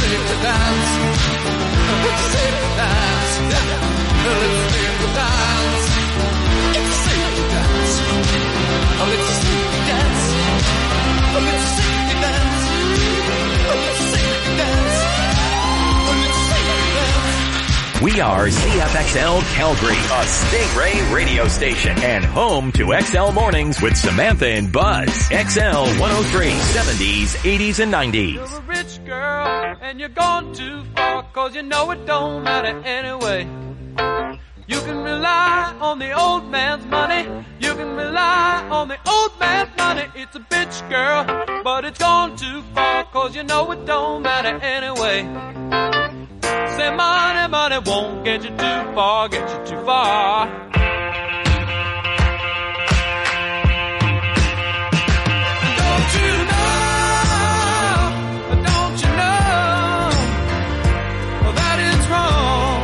sing to dance. Let's sing to dance. Let's sing to dance. Let's sing to dance. Let's sing to dance. Let's sing to dance. Let's sing to dance. Let's sing to dance. We are CFXL Calgary, a Stingray radio station, and home to XL Mornings with Samantha and Buzz. XL 103, 70s, 80s, and 90s. You're a rich girl, and you're gone too far, 'cause you know it don't matter anyway. You can rely on the old man's money. You can rely on the old man's money. It's a bitch, girl, but it's gone too far, 'cause you know it don't matter anyway. Say money, money won't get you too far, get you too far. Don't you know that it's wrong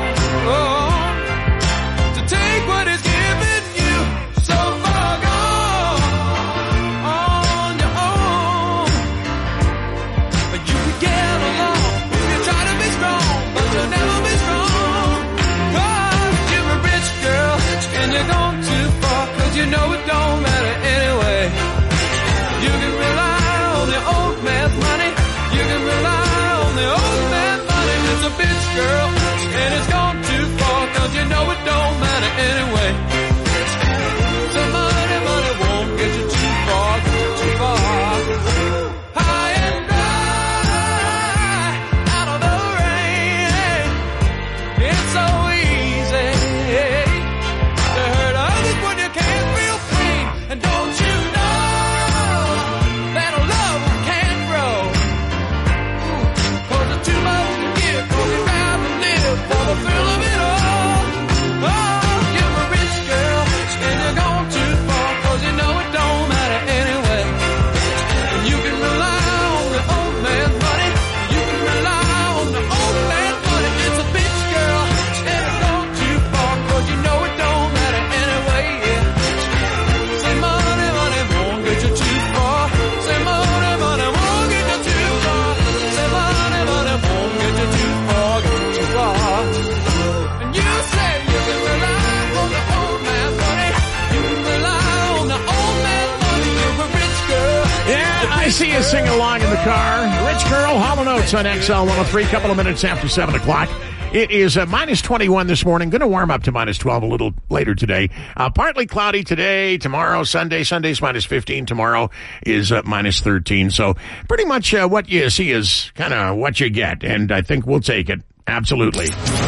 to take what is given you so far gone on your own. But you can get along if you try to be strong, but you'll never be strong. 'Cause you're a rich girl and you're gone too far, 'cause you know it don't matter anyway. You can rely on the old man's money. You can rely on the old man's money. It's a bitch, girl, and it's gone too far, 'cause you know it don't matter anyway. So money, money won't get you too far, get you too far. High and dry, out of the rain. It's so easy to hurt others when you can't feel pain. And don't you know that love can't grow? 'Cause it's too much to give, 'cause you'd rather live for the thrill of it all. Oh, you're a rich girl, and you're gone too far, 'cause you know it don't matter anyway. You can rely on the old man's money. You can rely on the old man's money. It's a bitch, girl, and it's gone too far, 'cause you know it don't matter anyway. Yeah. Say money, money won't get you too far. Say money, money won't get you too far. Say money, money won't get you too far, get you too far. And you say you can rely on the old man's money. You can rely on the old man's money. You're a rich girl. Yeah, I see you sing along in the car. Rich Girl, Hall & Oates on XL 103, couple of minutes after 7 o'clock. It is minus 21 this morning. Going to warm up to minus 12 a little later today. Partly cloudy today, tomorrow, Sunday. Sunday's minus 15. Tomorrow is minus 13. So pretty much what you see is kind of what you get. And I think we'll take it. Absolutely.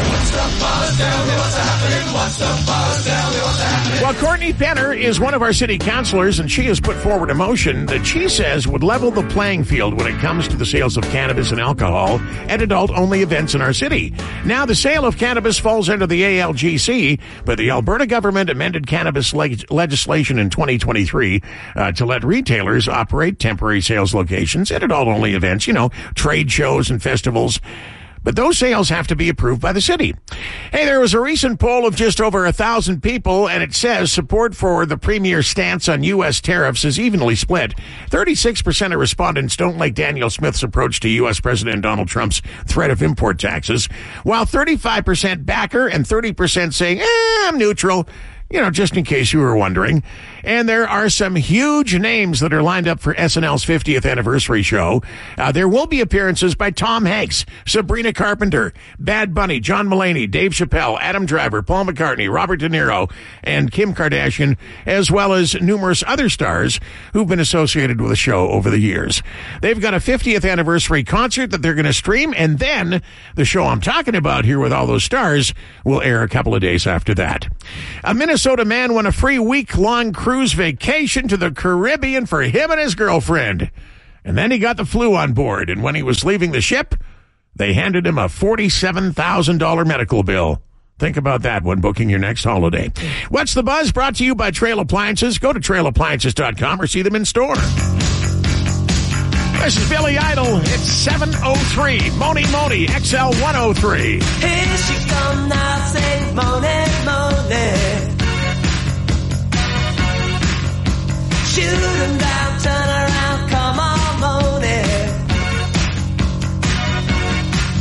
Well, Courtney Penner is one of our city councilors, and she has put forward a motion that she says would level the playing field when it comes to the sales of cannabis and alcohol at adult-only events in our city. Now, the sale of cannabis falls under the ALGC, but the Alberta government amended cannabis legislation in 2023 to let retailers operate temporary sales locations at adult-only events, trade shows and festivals. But those sales have to be approved by the city. Hey, there was a recent poll of just over 1,000 people, and it says support for the Premier's stance on U.S. tariffs is evenly split. 36% of respondents don't like Daniel Smith's approach to U.S. President Donald Trump's threat of import taxes, while 35% back her and 30% saying, I'm neutral. Just in case you were wondering. And there are some huge names that are lined up for SNL's 50th anniversary show. There will be appearances by Tom Hanks, Sabrina Carpenter, Bad Bunny, John Mulaney, Dave Chappelle, Adam Driver, Paul McCartney, Robert De Niro, and Kim Kardashian, as well as numerous other stars who've been associated with the show over the years. They've got a 50th anniversary concert that they're going to stream, and then the show I'm talking about here with all those stars will air a couple of days after that. A Minnesota man won a free week-long cruise vacation to the Caribbean for him and his girlfriend. And then he got the flu on board, and when he was leaving the ship, they handed him a $47,000 medical bill. Think about that when booking your next holiday. What's the Buzz? Brought to you by Trail Appliances. Go to trailappliances.com or see them in store. This is Billy Idol. It's 7:03. Moni Moni, XL 103. Here she come now, say Moni Moni. Shoot 'em down, turn around, come on, Moni.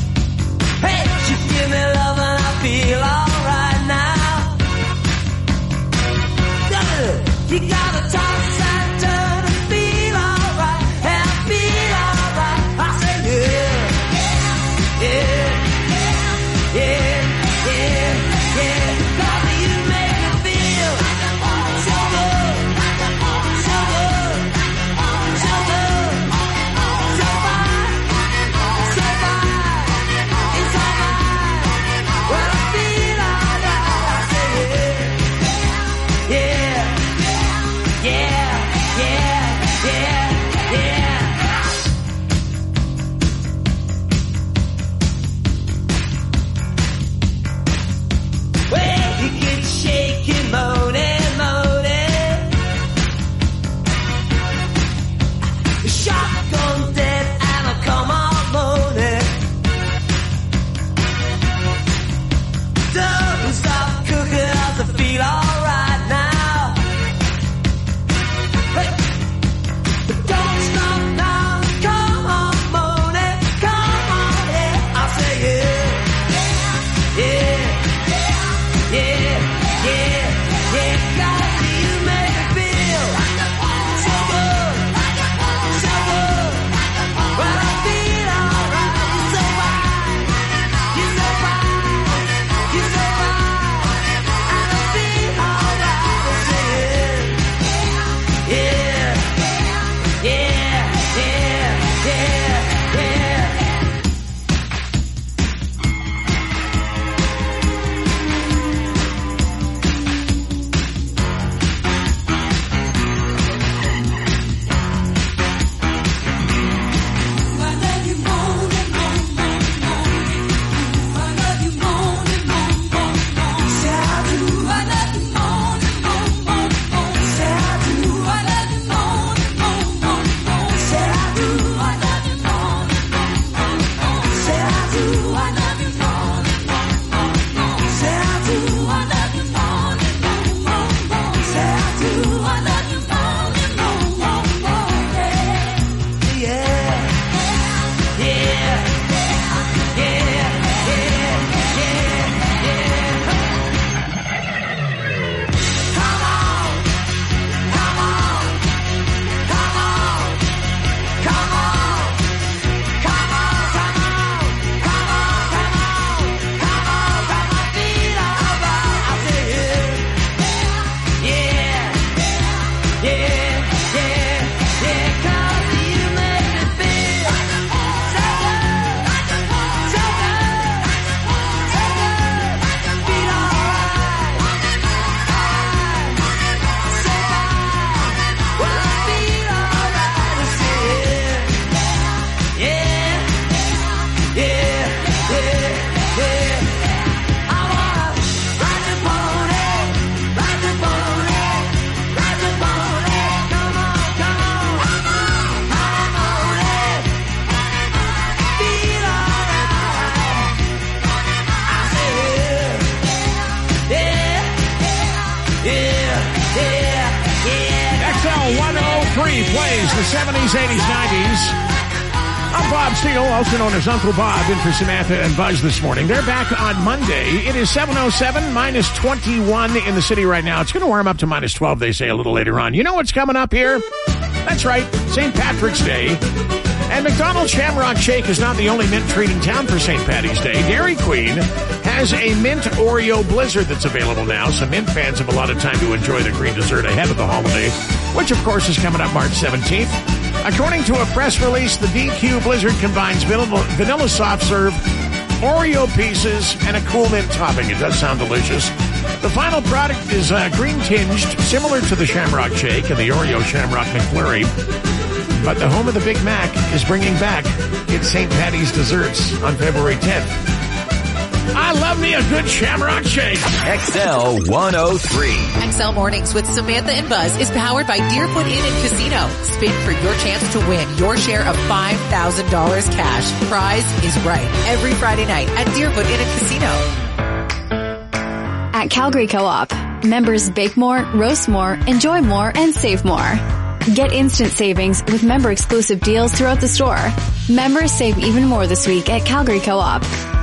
103 plays the 70s, 80s, 90s. I'm Bob Steele, also known as Uncle Bob, in for Samantha and Buzz this morning. They're back on Monday. It is 7:07, minus 21 in the city right now. It's going to warm up to minus 12, they say, a little later on. You know what's coming up here? That's right, St. Patrick's Day. And McDonald's Shamrock Shake is not the only mint treat in town for St. Patty's Day. Dairy Queen has a mint Oreo Blizzard that's available now, so mint fans have a lot of time to enjoy the green dessert ahead of the holiday, which, of course, is coming up March 17th. According to a press release, the DQ Blizzard combines vanilla soft serve, Oreo pieces, and a cool mint topping. It does sound delicious. The final product is green tinged, similar to the Shamrock Shake and the Oreo Shamrock McFlurry. But the home of the Big Mac is bringing back its St. Patty's desserts on February 10th. I love me a good Shamrock Shake. XL 103. XL Mornings with Samantha and Buzz is powered by Deerfoot Inn and Casino. Spin for your chance to win your share of $5,000 cash. Prize is right every Friday night at Deerfoot Inn and Casino. At Calgary Co-op, members bake more, roast more, enjoy more, and save more. Get instant savings with member-exclusive deals throughout the store. Members save even more this week at Calgary Co-op.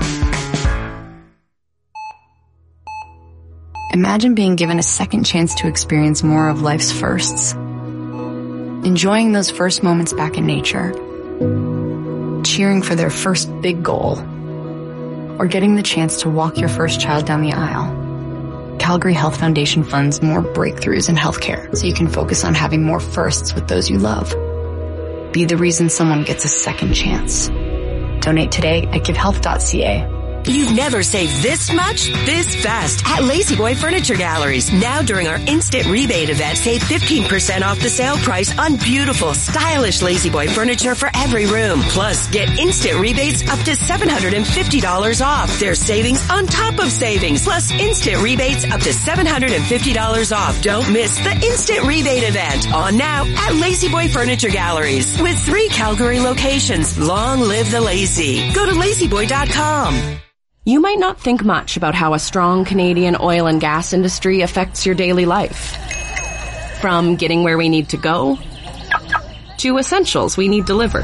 Imagine being given a second chance to experience more of life's firsts. Enjoying those first moments back in nature. Cheering for their first big goal. Or getting the chance to walk your first child down the aisle. Calgary Health Foundation funds more breakthroughs in healthcare so you can focus on having more firsts with those you love. Be the reason someone gets a second chance. Donate today at givehealth.ca. You've never saved this much, this fast at Lazy Boy Furniture Galleries. Now during our instant rebate event, save 15% off the sale price on beautiful, stylish Lazy Boy furniture for every room. Plus, get instant rebates up to $750 off. There's savings on top of savings, plus instant rebates up to $750 off. Don't miss the instant rebate event. On now at Lazy Boy Furniture Galleries. With 3 Calgary locations. Long live the lazy. Go to lazyboy.com. You might not think much about how a strong Canadian oil and gas industry affects your daily life. From getting where we need to go, to essentials we need delivered,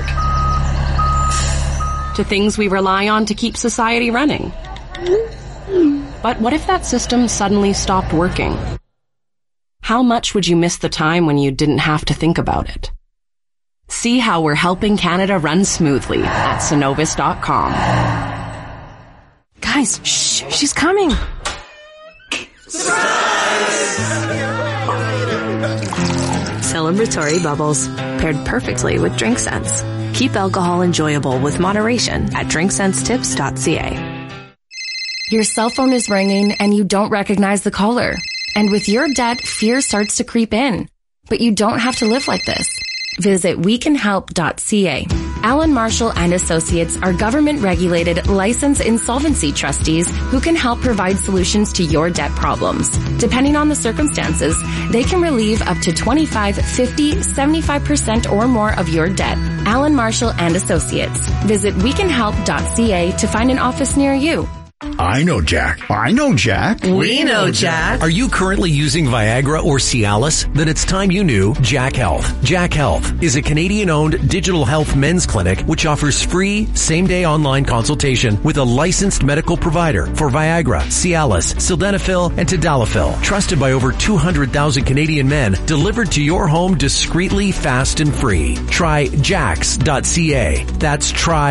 to things we rely on to keep society running. But what if that system suddenly stopped working? How much would you miss the time when you didn't have to think about it? See how we're helping Canada run smoothly at Cenovus.com. Guys, shh, she's coming. Celebratory bubbles, paired perfectly with Drink Sense. Keep alcohol enjoyable with moderation at drinksensetips.ca. Your cell phone is ringing and you don't recognize the caller. And with your debt, fear starts to creep in. But you don't have to live like this. Visit wecanhelp.ca. Allen Marshall and Associates are government-regulated, licensed insolvency trustees who can help provide solutions to your debt problems. Depending on the circumstances, they can relieve up to 25, 50, 75% or more of your debt. Allen Marshall and Associates. Visit wecanhelp.ca to find an office near you. I know Jack. I know Jack. We know Jack. Are you currently using Viagra or Cialis? Then it's time you knew Jack Health. Jack Health is a Canadian-owned digital health men's clinic which offers free same-day online consultation with a licensed medical provider for Viagra, Cialis, Sildenafil, and Tadalafil. Trusted by over 200,000 Canadian men, delivered to your home discreetly, fast, and free. Try jax.ca. That's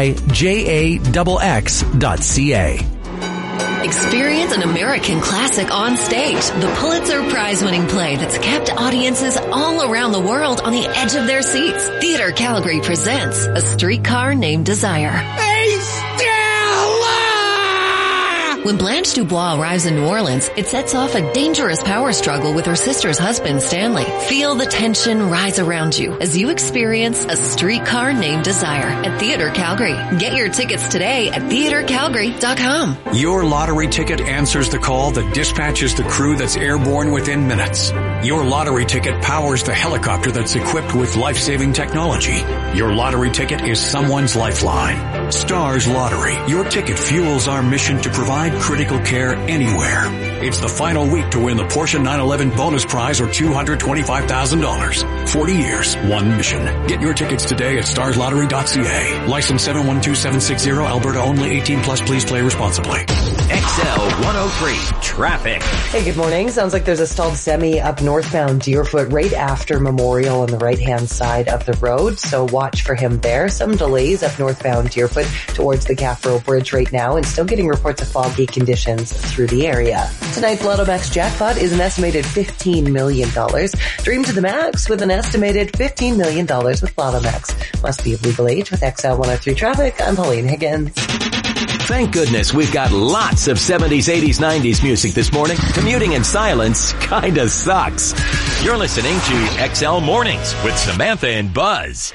tryjaxx.ca. Experience an American classic on stage. The Pulitzer Prize-winning play that's kept audiences all around the world on the edge of their seats. Theater Calgary presents A Streetcar Named Desire. Hey, Stella! When Blanche Dubois arrives in New Orleans, it sets off a dangerous power struggle with her sister's husband, Stanley. Feel the tension rise around you as you experience A Streetcar Named Desire at Theater Calgary. Get your tickets today at theatercalgary.com. Your lottery ticket answers the call that dispatches the crew that's airborne within minutes. Your lottery ticket powers the helicopter that's equipped with life-saving technology. Your lottery ticket is someone's lifeline. Stars Lottery. Your ticket fuels our mission to provide critical care anywhere. It's the final week to win the Porsche 911 bonus prize or $225,000. 40 years, one mission. Get your tickets today at starslottery.ca. License 712760, Alberta only, 18 plus. Please play responsibly. XL 103 traffic. Hey, good morning. Sounds like there's a stalled semi up northbound Deerfoot right after Memorial on the right-hand side of the road, so watch for him there. Some delays up northbound Deerfoot towards the Caffro Bridge right now, and still getting reports of foggy conditions through the area. Tonight's Lotto Max jackpot is an estimated $15 million. Dream to the max with an estimated $15 million with Lotto Max. Must be of legal age with XL 103 traffic. I'm Pauline Higgins. Thank goodness we've got lots of 70s, 80s, 90s music this morning. Commuting in silence kinda sucks. You're listening to XL Mornings with Samantha and Buzz.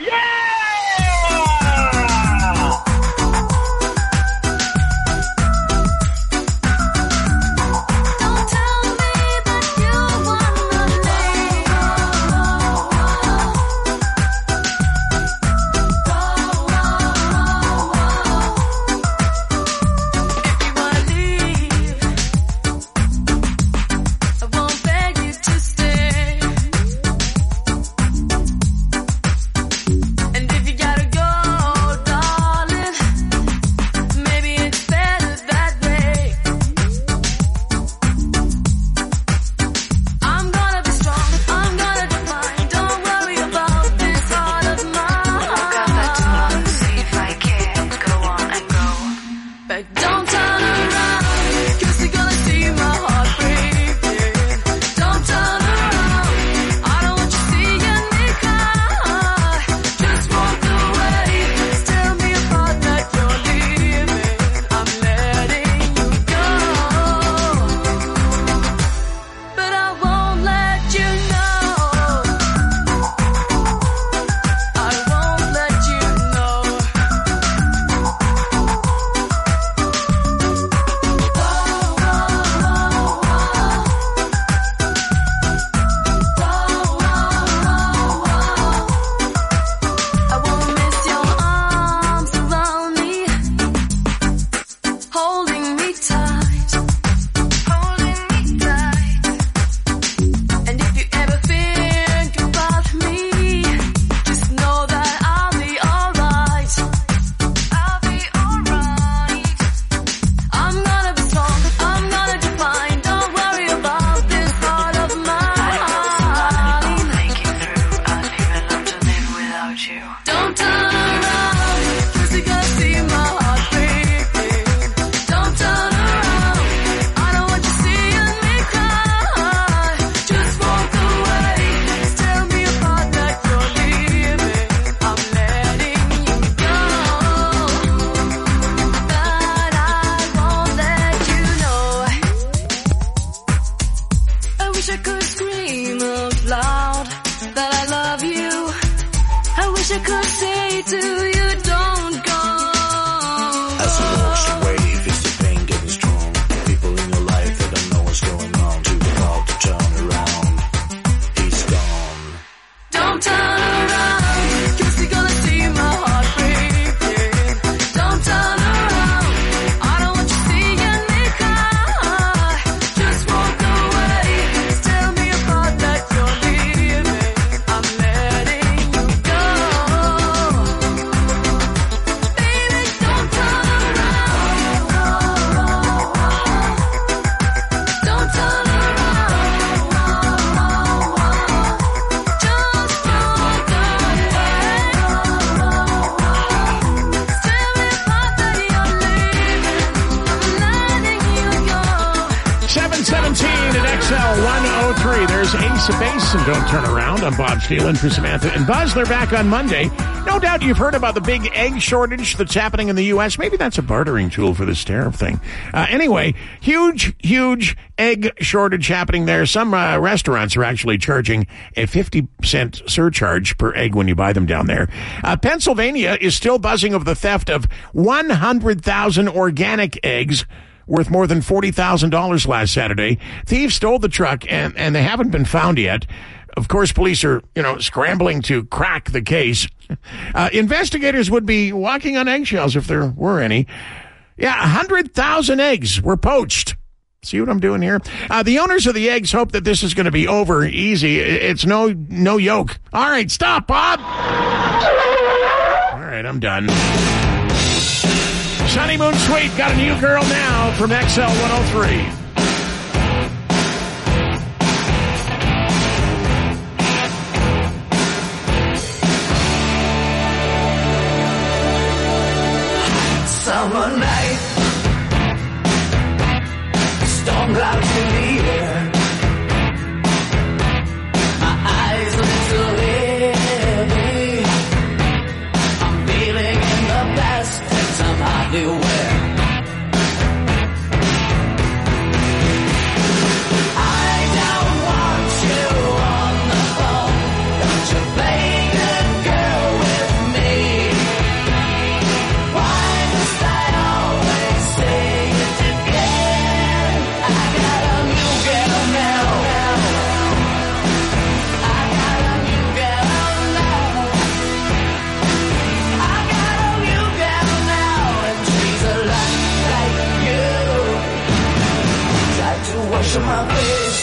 And Don't Turn Around. I'm Bob Steele in for Samantha and Buzz. They're back on Monday. No doubt you've heard about the big egg shortage that's happening in the U.S. Maybe that's a bartering tool for this tariff thing. Anyway, huge egg shortage happening there. Some restaurants are actually charging a 50-cent surcharge per egg when you buy them down there. Pennsylvania is still buzzing of the theft of 100,000 organic eggs worth more than $40,000 last Saturday. Thieves stole the truck, and they haven't been found yet. Of course, police are, scrambling to crack the case. Investigators would be walking on eggshells if there were any. Yeah, 100,000 eggs were poached See what I'm doing here? The owners of the eggs hope that this is going to be over easy. It's no yolk. All right, stop, Bob. All right, I'm done. Honeymoon Suite got a new girl now from XL 103. Summer night, storm clouds in the air. My eyes a little heavy. I'm feeling in the best and I'm hardly aware. I don't want you on the phone. Don't you play good girl with me? Why must I always say it again? I got a new girl now. I got a new girl now. I got a new girl now, and she's a lot like you. Tried to wash my face,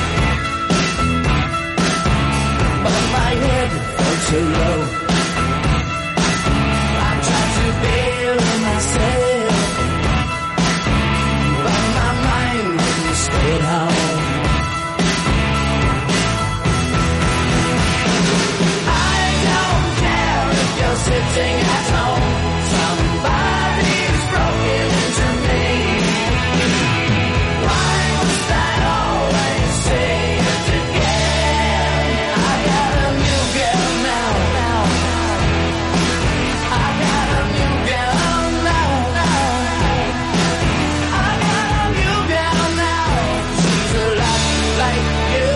but my head felt too low. I tried to bail myself, but my mind stayed home. I don't care if you're sitting at home. Somebody's broken into me. Why must I always say it again? I got a new girl now. I got a new girl now. I got a new girl now. She's a lot like you.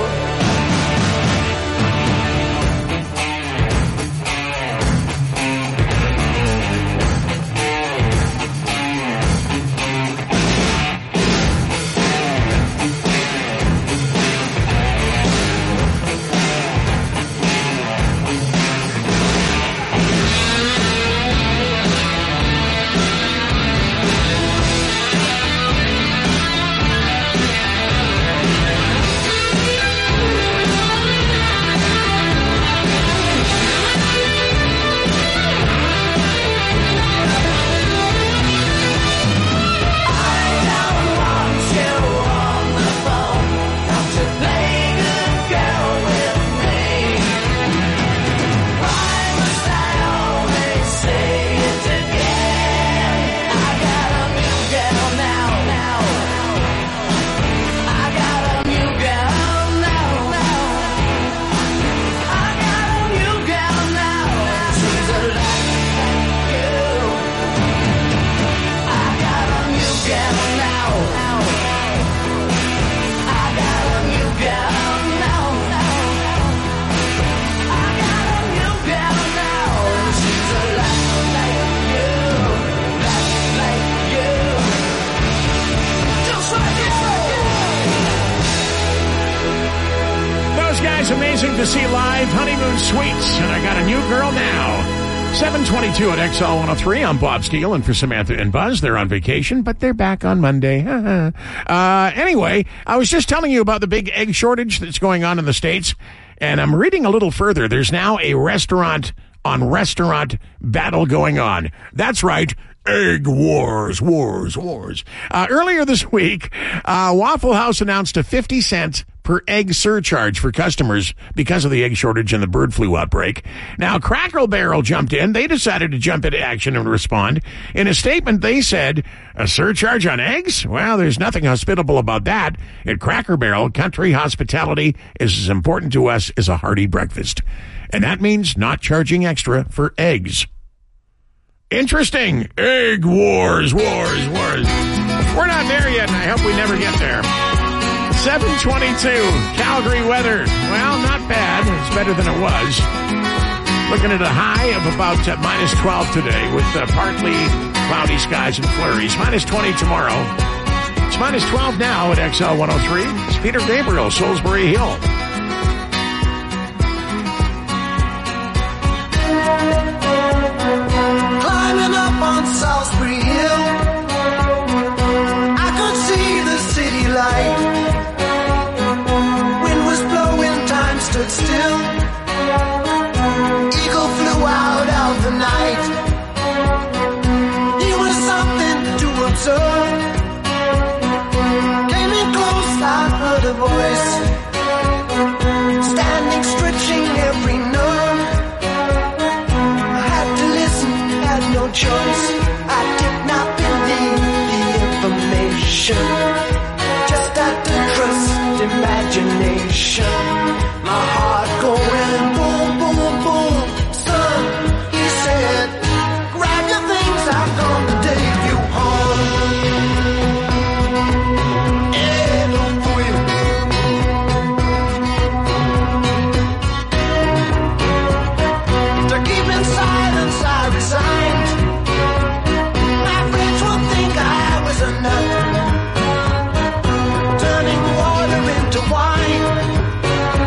Those guys, amazing to see live. Honeymoon Suites, and I got a new girl now. 7:22 at XL 103. I'm Bob Steele, and for Samantha and Buzz, they're on vacation, but they're back on Monday. Anyway, I was just telling you about the big egg shortage that's going on in the States, and I'm reading a little further. There's now a restaurant battle going on. That's right. Egg wars. Earlier this week, Waffle House announced a 50-cent per egg surcharge for customers because of the egg shortage and the bird flu outbreak. Now, Cracker Barrel jumped in. They decided to jump into action and respond. In a statement, they said, a surcharge on eggs? Well, there's nothing hospitable about that. At Cracker Barrel, country hospitality is as important to us as a hearty breakfast. And that means not charging extra for eggs. Interesting. Egg wars. We're not there yet, and I hope we never get there. 7:22, Calgary weather. Well, not bad. It's better than it was. Looking at a high of about minus 12 today with partly cloudy skies and flurries. Minus 20 tomorrow. It's minus 12 now at XL 103. It's Peter Gabriel, Salisbury Hill. Climbing up on Salisbury Hill, I could see the 'cause I did not believe the information. Just had to trust imagination. My heart going boom, boom, boom. Son, he said, grab your things, I'm gonna take you home. To keep in silence, I resigned. My friends would think I was a nut, turning water into wine.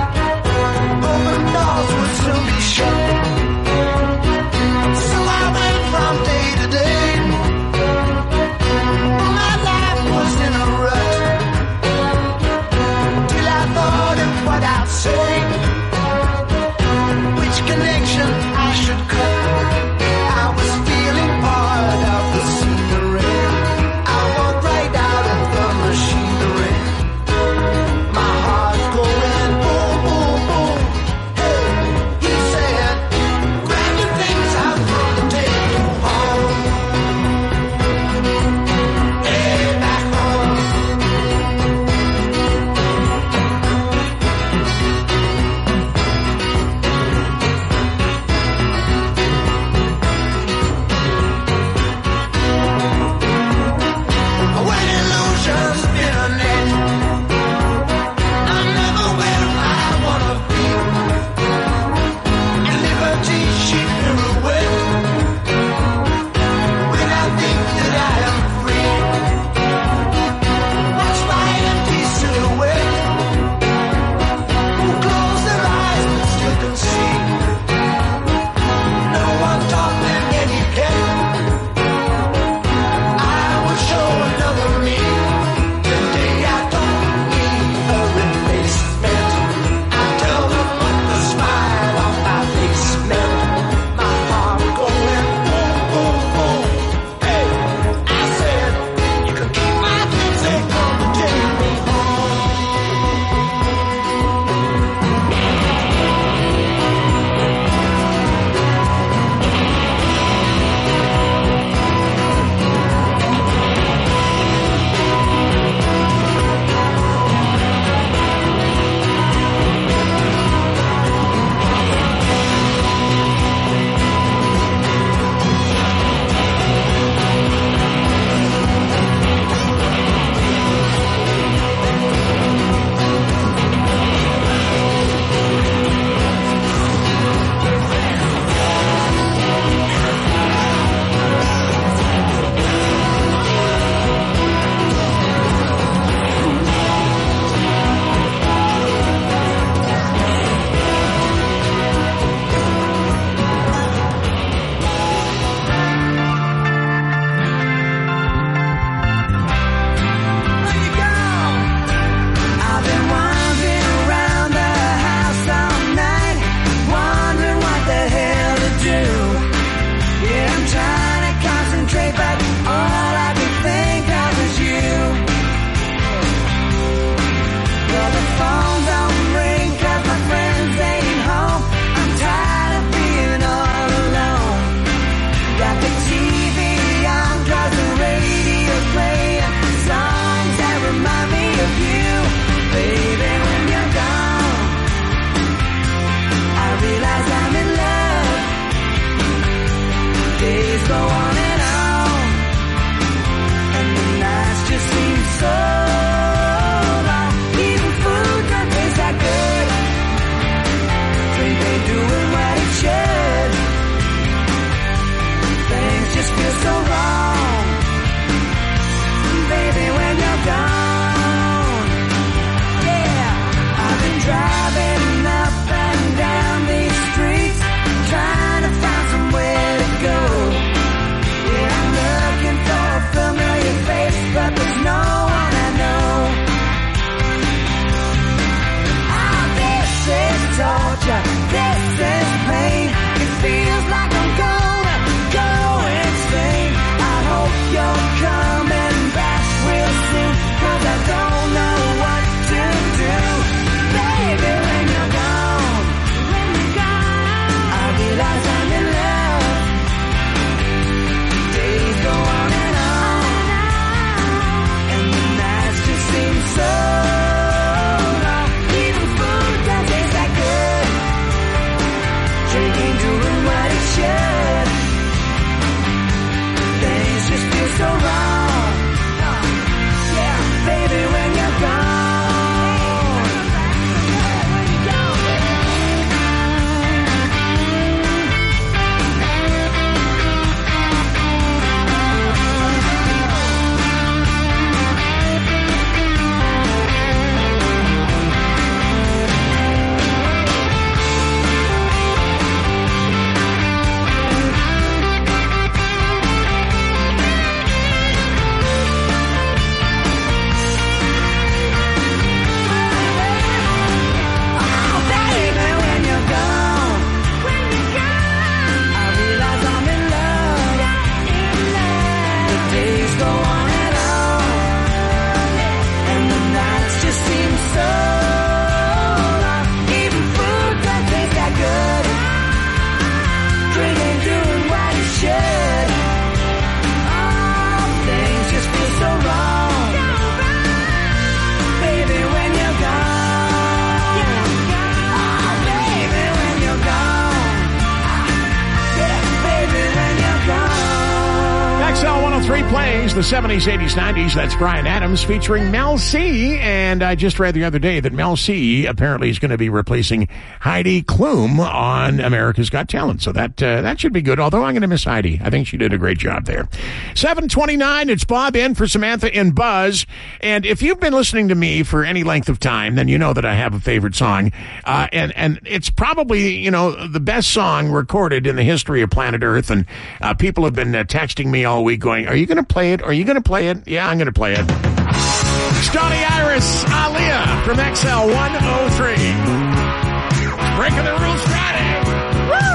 103 plays the 70s, 80s, 90s. That's Bryan Adams featuring Mel C. And I just read the other day that Mel C apparently is going to be replacing Heidi Klum on America's Got Talent. So that should be good, although I'm going to miss Heidi. I think she did a great job there. 7:29, it's Bob in for Samantha and Buzz. And if you've been listening to me for any length of time, then you know that I have a favorite song. And it's probably, the best song recorded in the history of planet Earth. And people have been texting me all week going, are you going to play it? Are you going to play it? Yeah, I'm going to play it. Scotty Iris, Aaliyah from XL 103. Breaking the Rules Friday. Woo!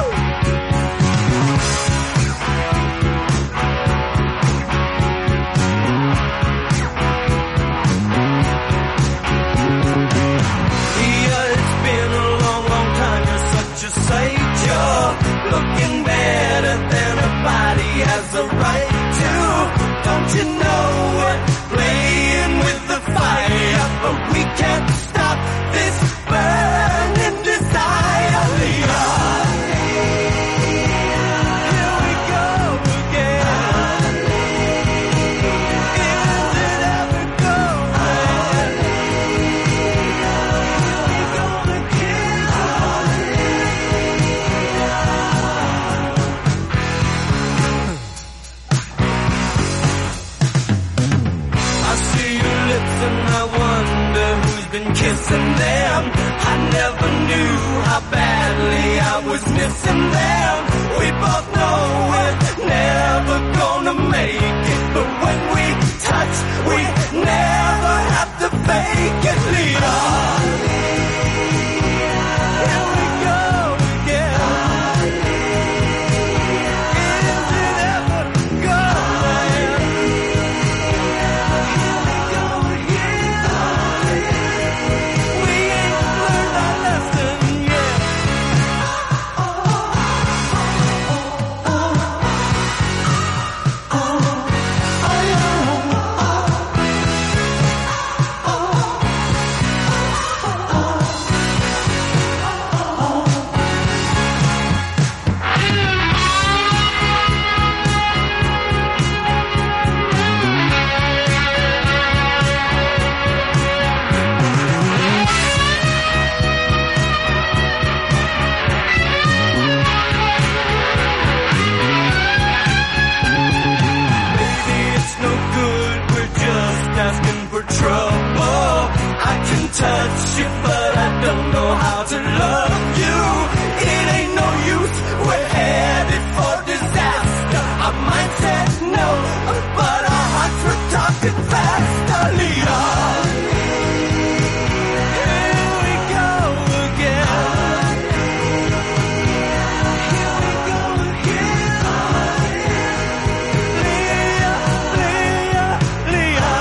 Yeah, it's been a long, long time. You're such a sight. You're looking better than a body has a right to. Don't you know we're playing with the fire, but we can't stop this burning desire. Here we go again. Is it ever going? We're gonna I see your lips and I wonder who's been kissing them. I never knew how badly I was missing them. We both know we're never gonna make it, but when we touch, we never have to fake it, Leah. Here we go again. Is it ever going? We ain't learned our lesson yet. Baby, it's no good, we're just asking for trouble. I can touch you, but I don't know how to love you. It ain't no use, we're headed for disaster. Our mind said no, but our hearts were talking fast, Leah. Here we go again. Here we go again. Leah, Leah, Leah.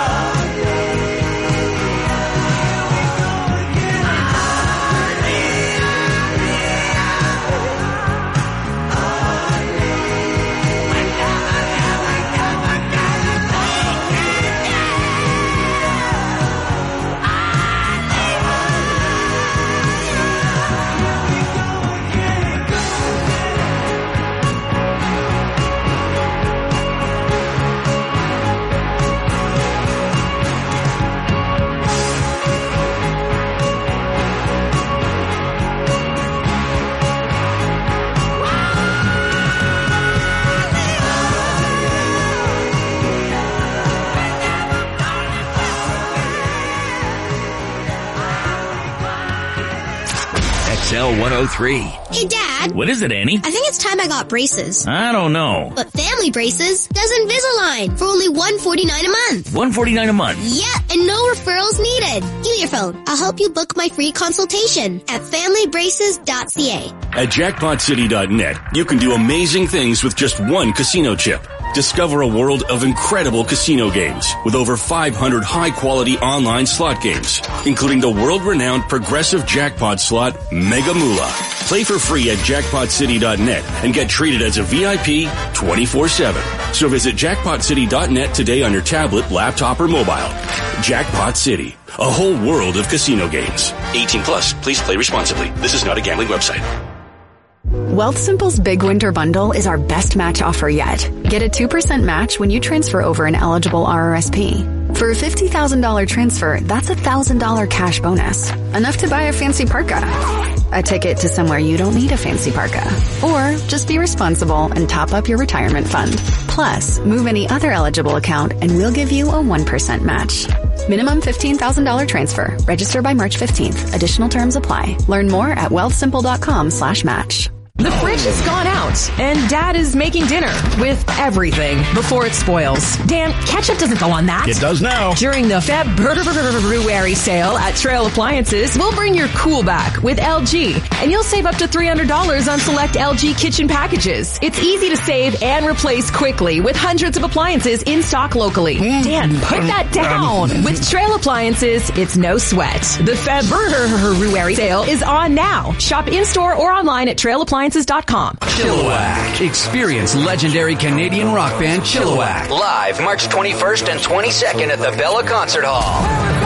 XL 103. Hey, Dad. What is it, Annie? I think it's time I got braces. I don't know. But Family Braces does Invisalign for only $149 a month. $149 a month. Yeah, and no referrals needed. Give me your phone. I'll help you book my free consultation at familybraces.ca. At jackpotcity.net, you can do amazing things with just one casino chip. Discover a world of incredible casino games with over 500 high-quality online slot games, including the world-renowned progressive jackpot slot Mega Moolah. Play for free at jackpotcity.net and get treated as a VIP 24/7. So visit jackpotcity.net today on your tablet, laptop, or mobile. Jackpot City, a whole world of casino games. 18 plus, please play responsibly. This is not a gambling website. Wealthsimple's Big Winter Bundle is our best match offer yet. Get a 2% match when you transfer over an eligible RRSP. For a $50,000 transfer, that's $1,000 cash bonus. Enough to buy a fancy parka. A ticket to somewhere you don't need a fancy parka. Or just be responsible and top up your retirement fund. Plus, move any other eligible account and we'll give you a 1% match. Minimum $15,000 transfer. Register by March 15th. Additional terms apply. Learn more at wealthsimple.com/match. The fridge has gone out, and Dad is making dinner with everything before it spoils. Dan, ketchup doesn't go on that. It does now. During the February sale at Trail Appliances, we'll bring your cool back with LG, and you'll save up to $300 on select LG kitchen packages. It's easy to save and replace quickly with hundreds of appliances in stock locally. Dan, put that down. With Trail Appliances, it's no sweat. The February sale is on now. Shop in-store or online at trailappliances.com. Chilliwack. Experience legendary Canadian rock band Chilliwack. Live March 21st and 22nd at the Bella Concert Hall.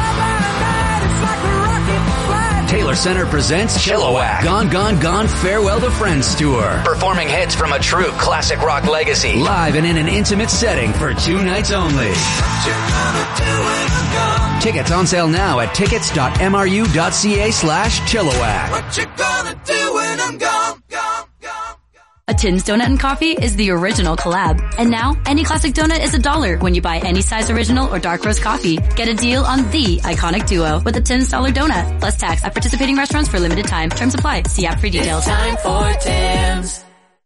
Taylor Center presents Chilliwack. Gone, Gone, Gone, Farewell to Friends Tour. Performing hits from a true classic rock legacy. Live and in an intimate setting for 2 nights only. Tickets on sale now at tickets.mru.ca/Chilliwack. What you gonna do when I'm gone? A Tim's Donut and Coffee is the original collab. And now, any classic donut is $1 when you buy any size original or dark roast coffee. Get a deal on the iconic duo with a Tim's Dollar Donut. Plus tax at participating restaurants for limited time. Terms apply. See app for details. It's time for Tim's.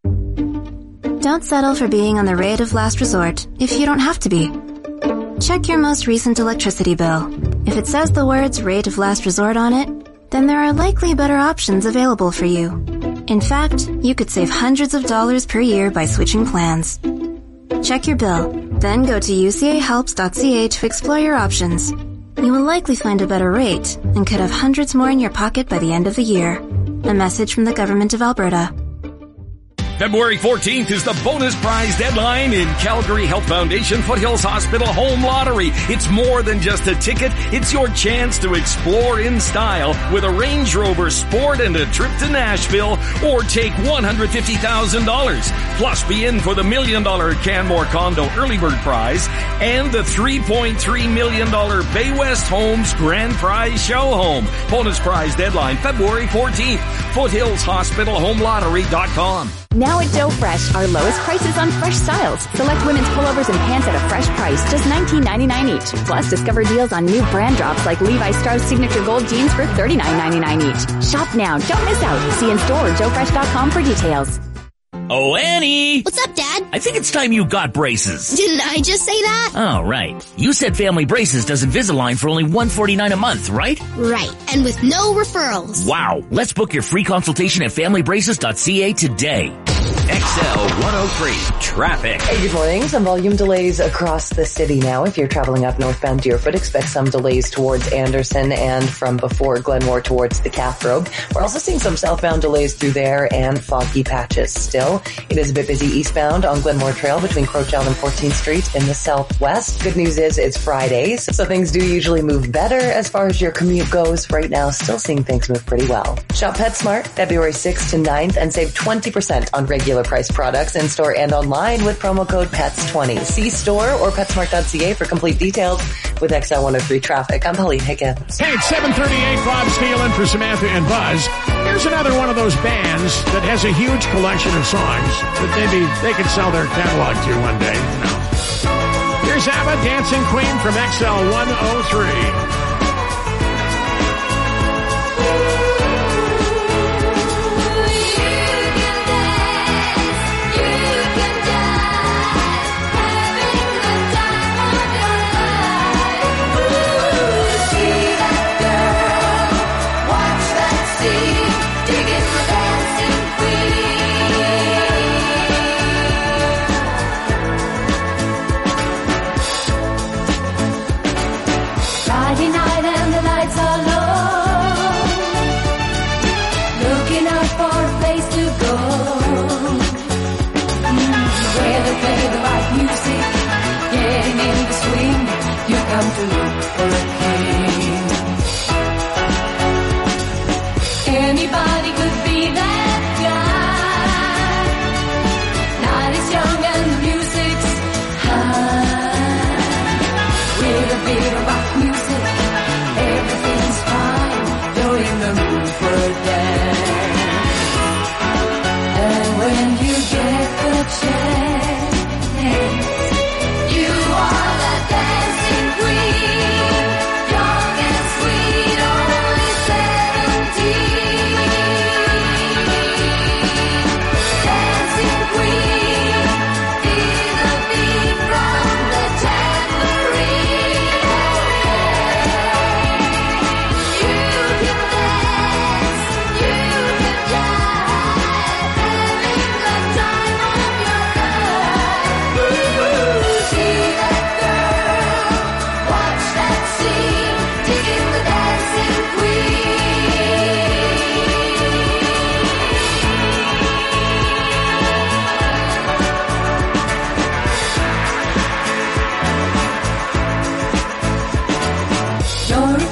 Don't settle for being on the rate of last resort if you don't have to be. Check your most recent electricity bill. If it says the words rate of last resort on it, then there are likely better options available for you. In fact, you could save hundreds of dollars per year by switching plans. Check your bill, then go to ucahelps.ca to explore your options. You will likely find a better rate and could have hundreds more in your pocket by the end of the year. A message from the Government of Alberta. February 14th is the bonus prize deadline in Calgary Health Foundation Foothills Hospital Home Lottery. It's more than just a ticket. It's your chance to explore in style with a Range Rover Sport and a trip to Nashville, or take $150,000. Plus be in for the $1 million Canmore Condo Early Bird Prize and the $3.3 million Bay West Homes Grand Prize Show Home. Bonus prize deadline February 14th. FoothillsHospitalHomeLottery.com. Now at Doe Fresh, our lowest prices on fresh styles. Select women's pullovers and pants at a fresh price, just $19.99 each. Plus, discover deals on new brand drops like Levi Strauss Signature Gold jeans for $39.99 each. Shop now. Don't miss out. See in store or joefresh.com for details. Oh, Annie! What's up, Dad? I think it's time you got braces. Didn't I just say that? Oh, right. You said Family Braces does Invisalign for only $149 a month, right? Right, and with no referrals. Wow. Let's book your free consultation at familybraces.ca today. XL 103 traffic. Hey, good morning. Some volume delays across the city now. If you're traveling up northbound Deerfoot, expect some delays towards Anderson and from before Glenmore towards the Calf Road. We're also seeing some southbound delays through there and foggy patches still. It is a bit busy eastbound on Glenmore Trail between Crowchild and 14th Street in the southwest. Good news is it's Friday, so things do usually move better as far as your commute goes. Right now, still seeing things move pretty well. Shop PetSmart February 6th to 9th and save 20% on regular price products in store and online with promo code PETS20. See store or PetSmart.ca for complete details. With XL 103 traffic, I'm Pauline Higgins. Hey, it's 7:38. Bob Steele in for Samantha and Buzz. Here's another one of those bands that has a huge collection of songs that maybe they could sell their catalog to one day. You know. Here's ABBA, Dancing Queen from XL 103. Friday night.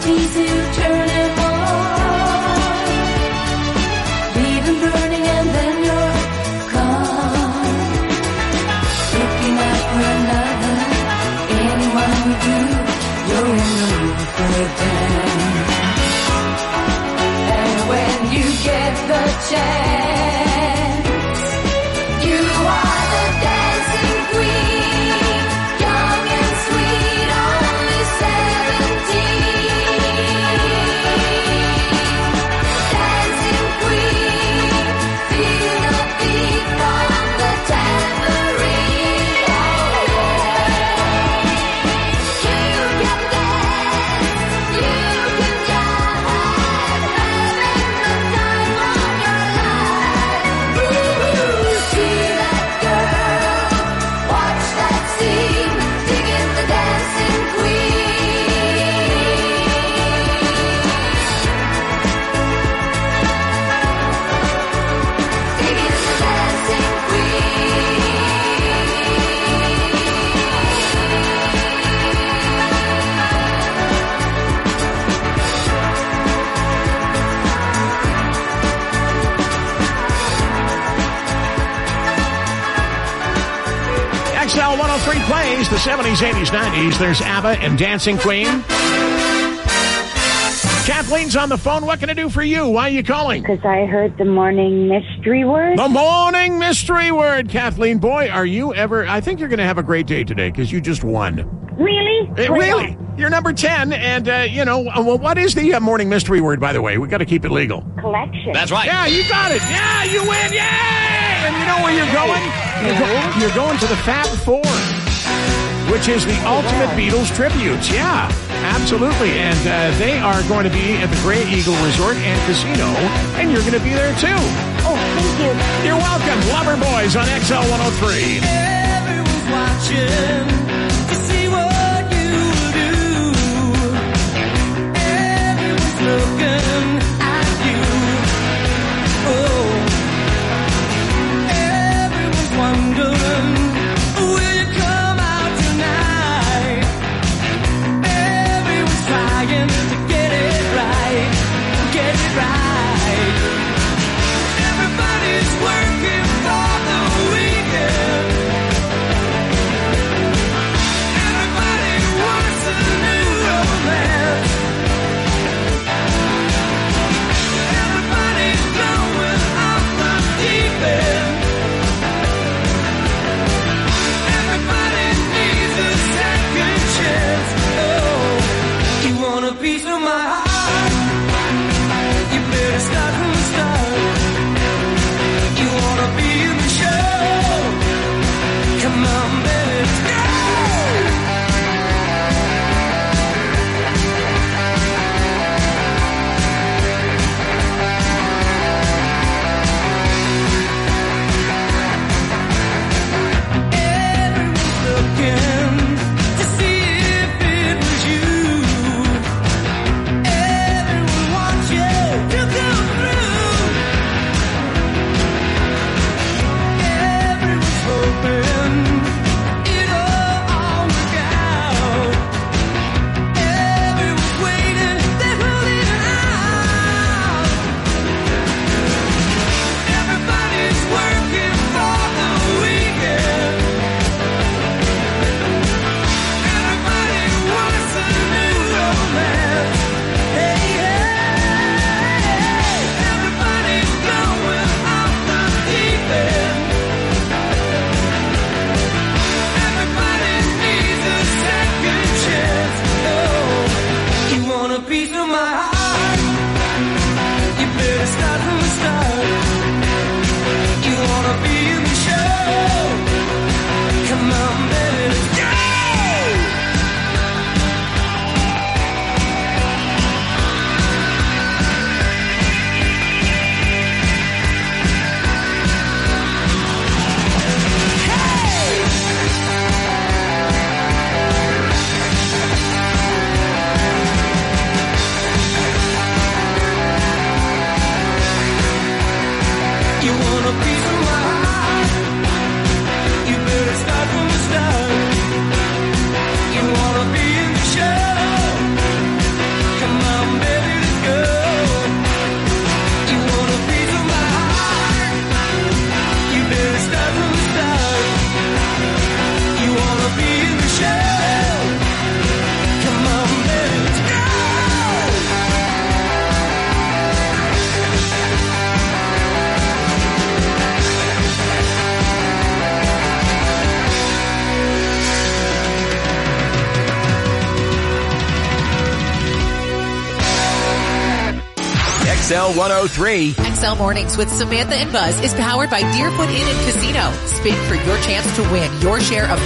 keys to turn him on. Leave him burning and then you're gone. Looking out for another, anyone would do. You're in the mood for a dance. And when you get the chance, you are the dancing queen, young and sweet, only 17. Dancing queen, feel the beat from the tambourine. You can dance, you can jive, having the time of your life. Ooh, see that girl, watch that scene, digging the dancing queen. Digging the dancing XL 103 plays the 70s, 80s, 90s. There's ABBA and Dancing Queen. Kathleen's on the phone. What can I do for you? Why are you calling? Because I heard the morning mystery word. The morning mystery word, Kathleen. Boy, are you ever... I think you're going to have a great day today because you just won. Really? Really? You're number 10, and, well, what is the morning mystery word, by the way? We got to keep it legal. Collection. That's right. Yeah, you got it. Yeah, you win. Yay! And you know where you're going? You're going to the Fab Four, which is the ultimate Beatles tributes. Yeah, absolutely. And they are going to be at the Grey Eagle Resort and Casino, and you're going to be there, too. Oh, thank you. You're welcome. Lover Boys on XL 103. Everyone's watching to see what you do. Everyone's looking at you. Oh, everyone's wondering, will you come out tonight? Everyone's trying to get it right, get it right. Everybody's working for the weekend. XL 103. XL Mornings with Samantha and Buzz is powered by Deerfoot Inn and Casino. Spin for your chance to win your share of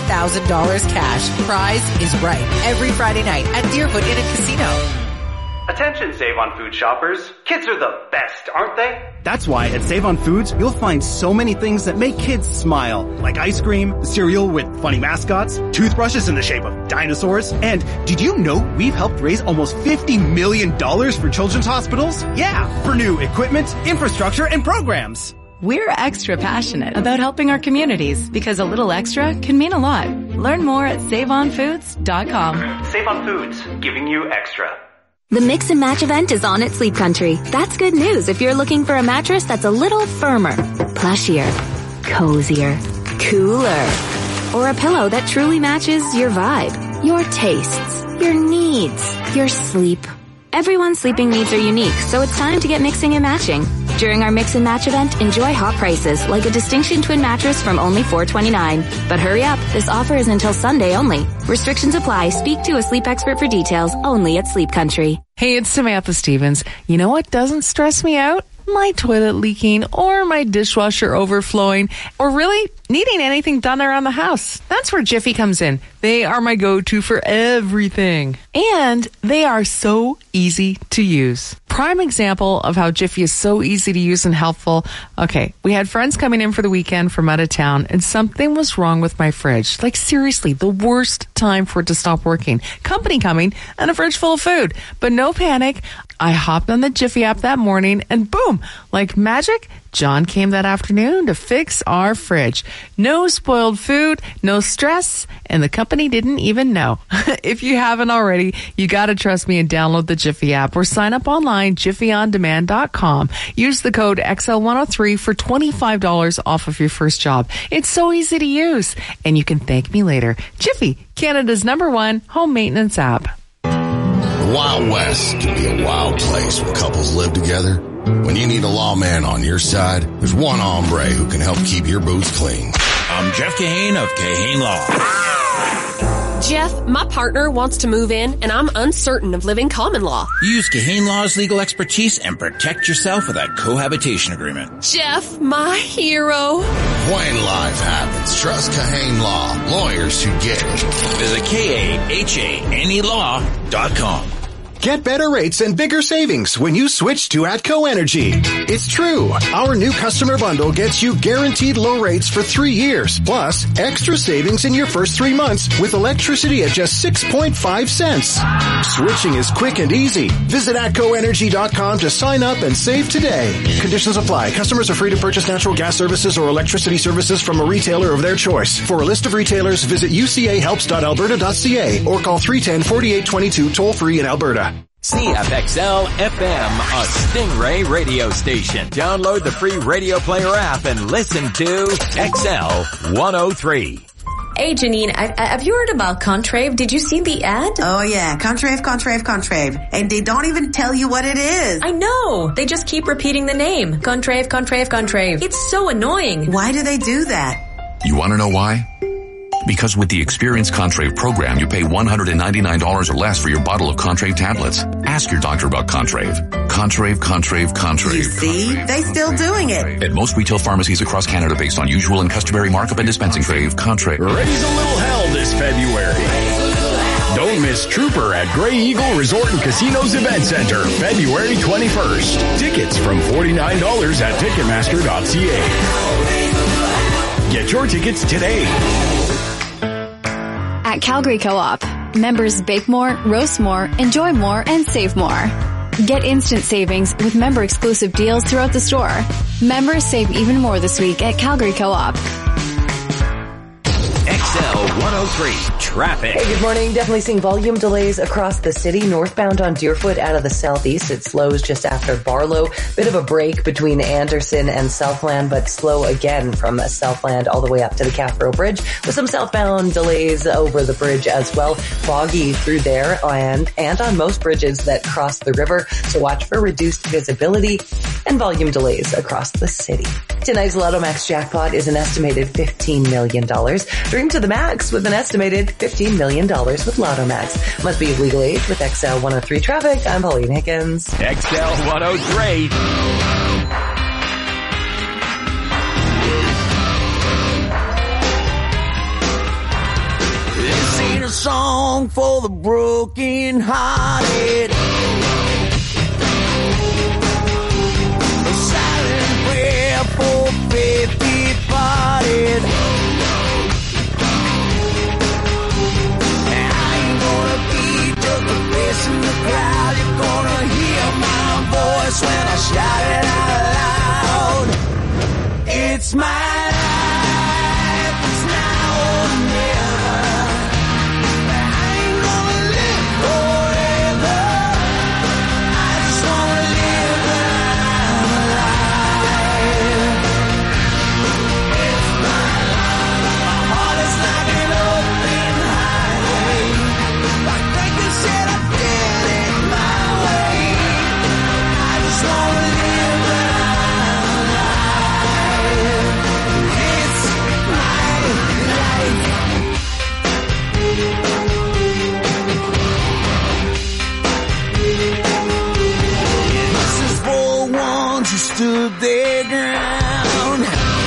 $5,000 cash. Prize is right every Friday night at Deerfoot Inn and Casino. Attention Save on Food shoppers. Kids are the best, aren't they? That's why at Save on Foods, you'll find so many things that make kids smile. Like ice cream, cereal with funny mascots, toothbrushes in the shape of dinosaurs. And did you know we've helped raise almost $50 million for children's hospitals? Yeah, for new equipment, infrastructure, and programs. We're extra passionate about helping our communities because a little extra can mean a lot. Learn more at saveonfoods.com. Save on Foods, giving you extra. The Mix and Match event is on at Sleep Country. That's good news if you're looking for a mattress that's a little firmer, plushier, cozier, cooler, or a pillow that truly matches your vibe, your tastes, your needs, your sleep. Everyone's sleeping needs are unique, so it's time to get mixing and matching. During our Mix and Match event, enjoy hot prices like a Distinction Twin mattress from only $429. But hurry up, this offer is until Sunday only. Restrictions apply. Speak to a sleep expert for details only at Sleep Country. Hey, it's Samantha Stevens. You know what doesn't stress me out? My toilet leaking or my dishwasher overflowing or really needing anything done around the house. That's where Jiffy comes in. They are my go-to for everything. And they are so easy to use. Prime example of how Jiffy is so easy to use and helpful. Okay, we had friends coming in for the weekend from out of town and something was wrong with my fridge. Like seriously, the worst time for it to stop working. Company coming and a fridge full of food. But no panic. I hopped on the Jiffy app that morning and boom, like magic, John came that afternoon to fix our fridge. No spoiled food, no stress, and the company didn't even know. If you haven't already, you gotta trust me and download the Jiffy app or sign up online, jiffyondemand.com. Use the code XL103 for $25 off of your first job. It's so easy to use, and you can thank me later. Jiffy, Canada's #1 home maintenance app. The Wild West can be a wild place when couples live together. When you need a lawman on your side, there's one hombre who can help keep your boots clean. I'm Jeff Kahane of Kahane Law. Jeff, my partner wants to move in, and I'm uncertain of living common law. Use Kahane Law's legal expertise and protect yourself with a cohabitation agreement. Jeff, my hero. When life happens, trust Kahane Law. Lawyers who get it. Visit KAHANElaw.com. Get better rates and bigger savings when you switch to ATCO Energy. It's true. Our new customer bundle gets you guaranteed low rates for 3 years, plus extra savings in your first 3 months with electricity at just 6.5 cents. Switching is quick and easy. Visit ATCOenergy.com to sign up and save today. Conditions apply. Customers are free to purchase natural gas services or electricity services from a retailer of their choice. For a list of retailers, visit ucahelps.alberta.ca or call 310-4822 toll-free in Alberta. CFXL FM, a Stingray radio station. Download the free radio player app and listen to XL 103. Hey, Janine, have you heard about Contrave? Did you see the ad? Oh, yeah. Contrave. And they don't even tell you what it is. I know. They just keep repeating the name. Contrave. It's so annoying. Why do they do that? You want to know why? Because with the Experience Contrave program, you pay $199 or less for your bottle of Contrave tablets. Ask your doctor about Contrave. Contrave. You see? They still doing it. At most retail pharmacies across Canada based on usual and customary markup and dispensing. Contrave. Raise a little hell this February. Don't miss Trooper at Grey Eagle Resort and Casinos Event Center, February 21st. Tickets from $49 at Ticketmaster.ca. Get your tickets today. At Calgary Co-op, members bake more, roast more, enjoy more, and save more. Get instant savings with member-exclusive deals throughout the store. Members save even more this week at Calgary Co-op. XL 103 traffic. Hey, good morning. Definitely seeing volume delays across the city. Northbound on Deerfoot out of the southeast. It slows just after Barlow. Bit of a break between Anderson and Southland, but slow again from Southland all the way up to the Caffro Bridge with some southbound delays over the bridge as well. Foggy through there and on most bridges that cross the river. So watch for reduced visibility. and volume delays across the city. Tonight's Lotto Max jackpot is an estimated $15 million. Dream to the max with an estimated $15 million with Lotto Max. Must be of legal age with XL 103 traffic. I'm Pauline Higgins. XL 103. This ain't a song for the broken hearted. A silent prayer for faith departed. And I ain't gonna be just a face in the crowd. You're gonna hear my voice when I shout it out loud. It's my life, it's now or never. I ain't gonna live forever. I just wanna live when I'm alive. It's my life. My heart is like an open highway. Like Franklin said, I did it my way. I just wanna live when I'm alive. It's my life. This is for ones who stood their ground.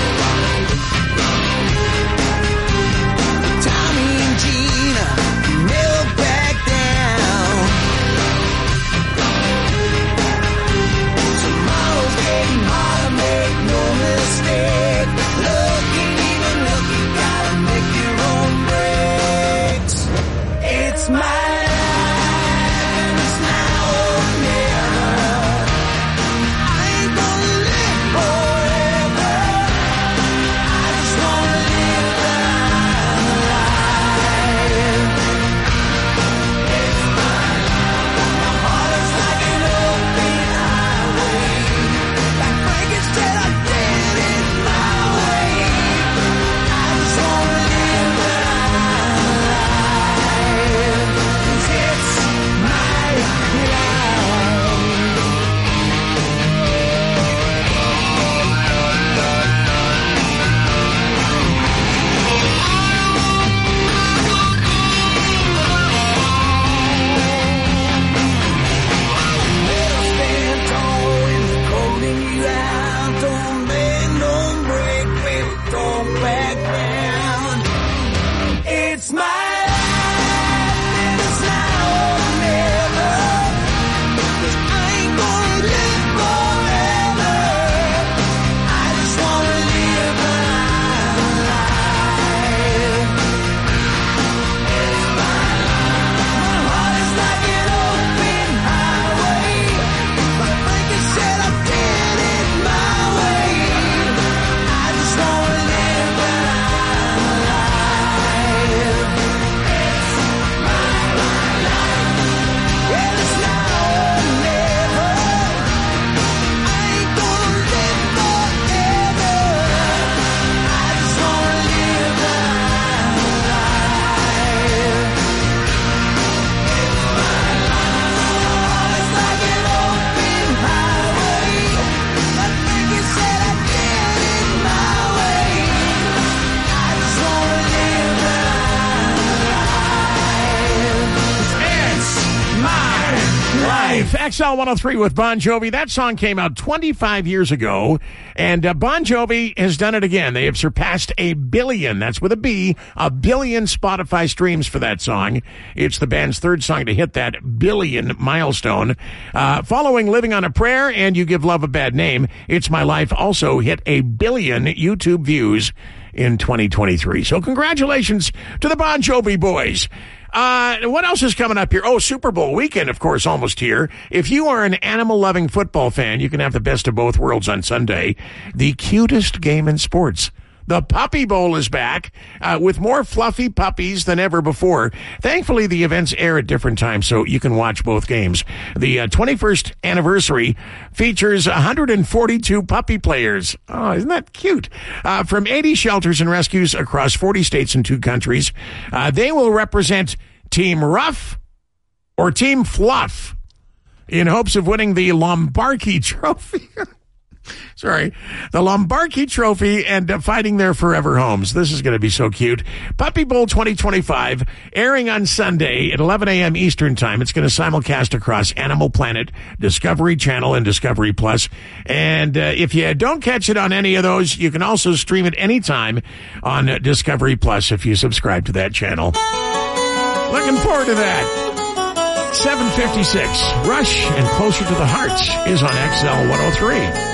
Tommy and Gina never back down. Tomorrow's getting harder, make no mistake. Looking, even looking, gotta make your own breaks. It's my life, it's now or never. I ain't gonna live forever. I just wanna live when I'm alive. It's my life. My heart is like an open highway. Like Franklin said, I did it my way. I just wanna live when I'm alive. 'Cause it's my life. Better stand tall when they're calling you out. Don't bend, don't break, baby, don't back down. It's my life, and it's now or never. 'Cause I ain't gonna live forever. I just wanna live when I'm alive. It's my life. My heart is like an open highway. Like Franklin said, I did it my way. I just wanna live when I'm alive. It's my life. Yeah, it's now or never. I ain't gonna live forever. I just wanna live when I'm alive. It's my life. My heart is like an open highway. Like Franklin said, I did it my way. I just wanna live when I'm alive. It's my life. XL 103 with Bon Jovi. That song came out 25 years ago, and Bon Jovi has done it again. They have surpassed 1 billion, that's with a B, 1 billion Spotify streams for that song. It's the band's third song to hit that billion milestone. Following Living on a Prayer and You Give Love a Bad Name, It's My Life also hit 1 billion YouTube views in 2023. So congratulations to the Bon Jovi boys. What else is coming up here? Oh, Super Bowl weekend, of course, almost here. If you are an animal-loving football fan, you can have the best of both worlds on Sunday. The cutest game in sports. The Puppy Bowl is back with more fluffy puppies than ever before. Thankfully, the events air at different times, so you can watch both games. The 21st anniversary features 142 puppy players. Oh, isn't that cute? From 80 shelters and rescues across 40 states and 2 countries. They will represent Team Rough or Team Fluff in hopes of winning the Lombardi Trophy. Sorry. The Lombardi Trophy and finding their forever homes. This is going to be so cute. Puppy Bowl 2025 airing on Sunday at 11 a.m. Eastern Time. It's going to simulcast across Animal Planet, Discovery Channel, and Discovery Plus. And if you don't catch it on any of those, you can also stream it anytime on Discovery Plus if you subscribe to that channel. Looking forward to that. 7:56. Rush and Closer to the Heart is on XL 103.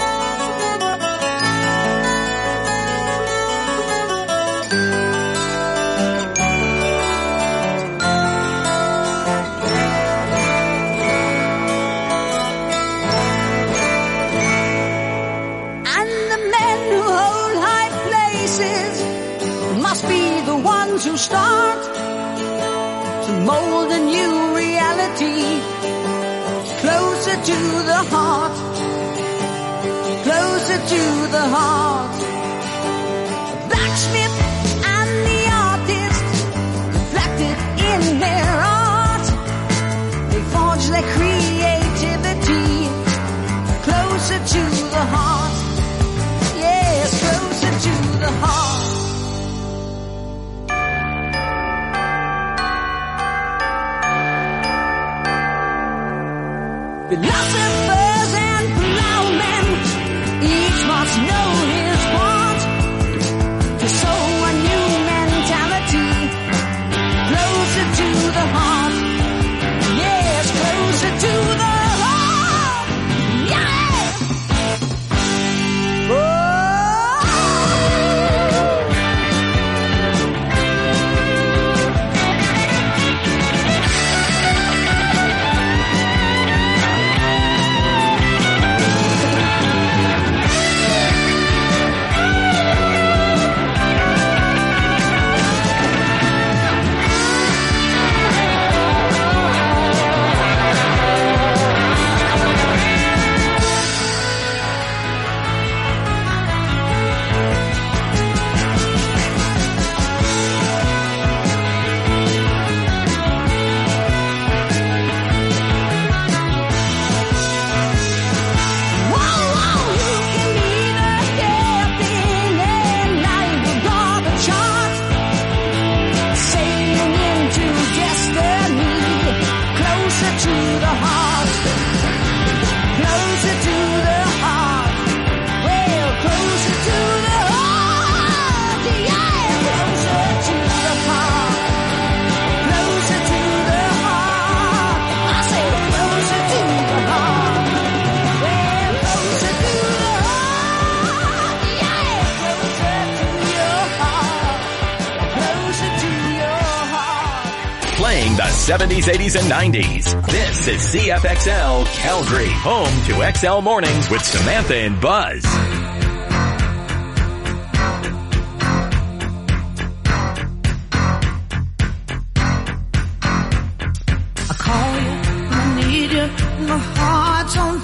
To start to mold a new reality closer to the heart, closer to the heart. The blacksmith and the artist reflected in their art. They forge their creativity closer to the heart. Yes, closer to the heart. Philosophers and plowmen, each must know his part to sow a new mentality closer to the heart. Yes, closer to the heart. Yeah. Oh. Playing the 70s, 80s, and 90s. This is CFXL Calgary, home to XL Mornings with Samantha and Buzz. I call you, I need you, my heart's on